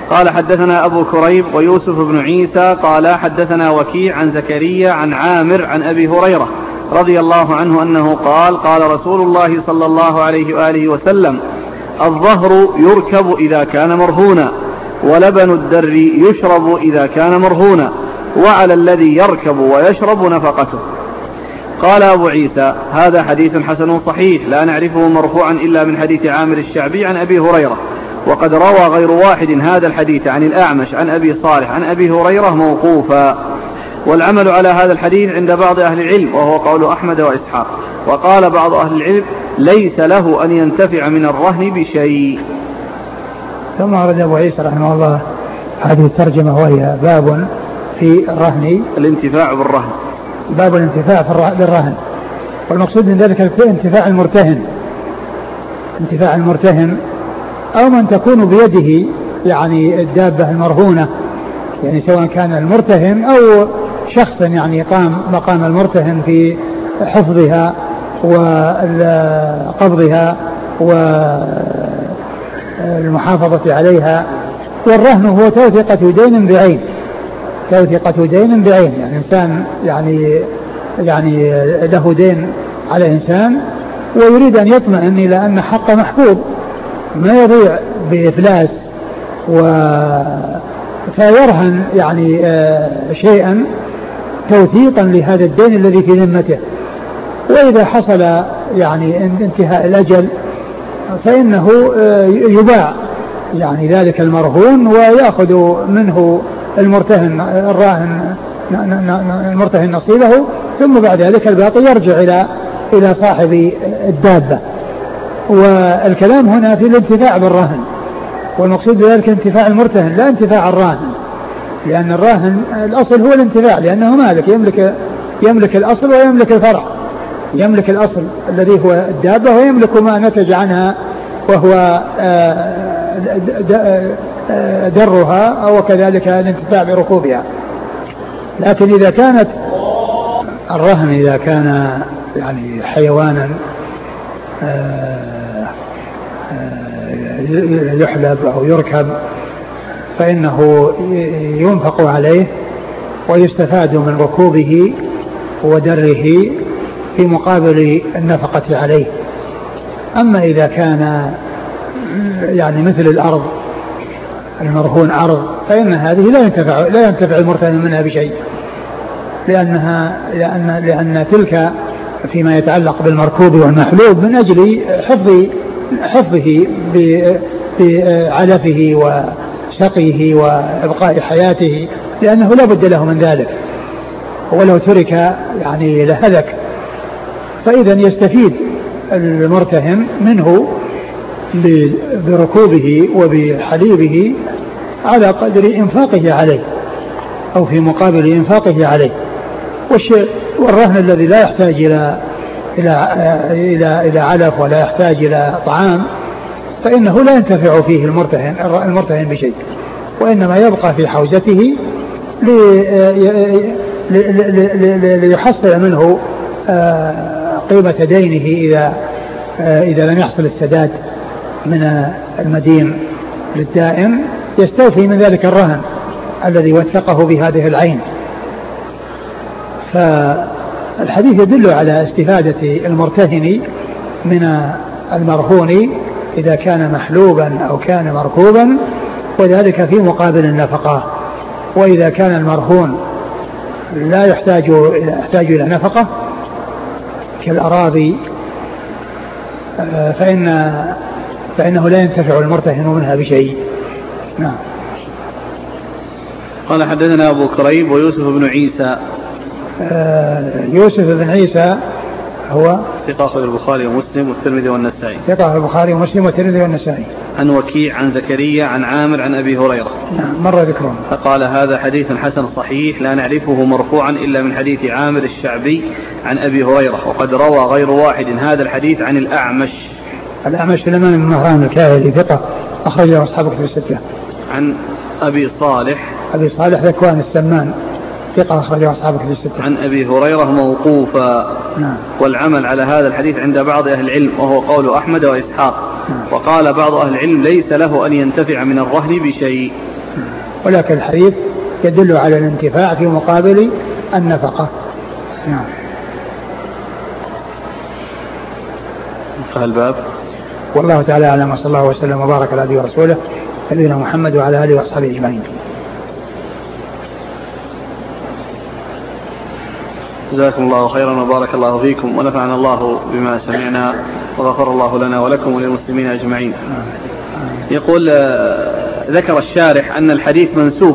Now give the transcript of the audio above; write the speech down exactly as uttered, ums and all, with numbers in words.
قال حدثنا أبو كريب ويوسف بن عيسى قال حدثنا وكيع عن زكريا عن عامر عن أبي هريرة رضي الله عنه أنه قال قال رسول الله صلى الله عليه وآله وسلم الظهر يركب إذا كان مرهونا ولبن الدر يشرب إذا كان مرهونا وعلى الذي يركب ويشرب نفقته. قال أبو عيسى هذا حديث حسن صحيح لا نعرفه مرفوعا إلا من حديث عامر الشعبي عن أبي هريرة، وقد روى غير واحد هذا الحديث عن الأعمش عن أبي صالح عن أبي هريرة موقوفا، والعمل على هذا الحديث عند بعض أهل العلم وهو قول أحمد وإسحاق. وقال بعض أهل العلم ليس له أن ينتفع من الرهن بشيء. ثم أرد أبو عيسى رحمه الله هذه الترجمة وهي باب في الرهن، الانتفاع بالرهن، باب الانتفاع بالرهن، والمقصود من ذلك انتفاع المرتهن، انتفاع المرتهن أو من تكون بيده يعني الدابة المرهونة، يعني سواء كان المرتهن أو شخص يعني قام مقام المرتهن في حفظها وقبضها والمحافظة عليها. والرهن هو توثيقة دين بعين، توثيقة دين بعين، يعني إنسان يعني يعني له دين على إنسان ويريد أن يطمئن إلى أن حقه محفوظ ما يضيع بإفلاس، و فيرهن يعني شيئا توثيقا لهذا الدين الذي في ذمته، وإذا حصل يعني انتهاء الأجل فإنه يباع يعني ذلك المرهون ويأخذ منه المرتهن الراهن المرتهن نصيبه، ثم بعد ذلك الباقي يرجع إلى إلى صاحب الدابة. والكلام هنا في الانتفاع بالرهن، والمقصود بذلك انتفاع المرتهن لا انتفاع الراهن، لأن الراهن الأصل هو الانتفاع لأنه مالك، يملك يملك الأصل ويملك الفرع، يملك الأصل الذي هو الدابة ويملك ما نتج عنها وهو درها أو كذلك الانتفاع بركوبها. لكن إذا كانت الرهن إذا كان يعني حيوانا يحلب أو يركب فإنه ينفق عليه ويستفاد من ركوبه ودره في مقابل النفقة عليه. أما إذا كان يعني مثل الأرض المرهون أرض فإن هذه لا ينتفع لا ينتفع المرتهن منها بشيء، لأنها لأن لأن تلك فيما يتعلق بالمركوب والمحلوب من أجل حفظ حفظه بعلفه وسقيه وإبقاء حياته، لأنه لا بد له من ذلك، ولو ترك يعني لهلك. فإذا يستفيد المرتهن منه بركوبه وبحليبه على قدر إنفاقه عليه أو في مقابل إنفاقه عليه. والشيء والرهن الذي لا يحتاج إلى إلى إلى إلى علف ولا يحتاج إلى طعام فإنه لا ينتفع فيه المرتهن المرتهن بشيء، وإنما يبقى في حوزته ليحصل منه قيمة دينه إذا إذا لم يحصل السداد من المدين للدائن، يستوفي من ذلك الرهن الذي وثقه بهذه العين. فالحديث يدل على استفادة المرتهن من المرهون إذا كان محلوبا أو كان مركوبا، وذلك في مقابل النفقة. وإذا كان المرهون لا يحتاج يحتاج إلى نفقة كالأراضي فإن فإنه لا ينتفع المرتهن منها بشيء. نعم. قال حدثنا أبو كريب ويوسف بن عيسى. آه يوسف بن عيسى هو ثقة أخرج البخاري ومسلم والترمذي والنسائي. ثقة البخاري ومسلم والترمذي والنسائي. عن وكيع عن زكريا عن عامر عن أبي هريرة. نعم مر ذكرهم. فقال هذا حديث حسن صحيح لا نعرفه مرفوعا إلا من حديث عامر الشعبي عن أبي هريرة، وقد روى غير واحد هذا الحديث عن الأعمش. الأعمش سليمان بن مهران الكاهلي ثقة أخرجه أصحاب كتب الستة. عن أبي صالح أبي صالح ذكوان السمان ثقة أخرجه أصحاب كتب الستة. عن أبي هريرة موقوفا. نعم. والعمل على هذا الحديث عند بعض أهل العلم وهو قول أحمد وإسحاق. نعم. وقال بعض أهل العلم ليس له أن ينتفع من الرهن بشيء. ولكن الحديث يدل على الانتفاع في مقابل النفقة. نعم. الباب. والله تعالى أعلم، وصلى الله وسلم وبارك على نبينا ورسوله نبينا محمد وعلى آله وأصحابه أجمعين. جزاكم الله خيرا وبارك الله فيكم ونفعنا الله بما سمعنا وغفر الله لنا ولكم وللمسلمين أجمعين. يقول ذكر الشارح أن الحديث منسوخ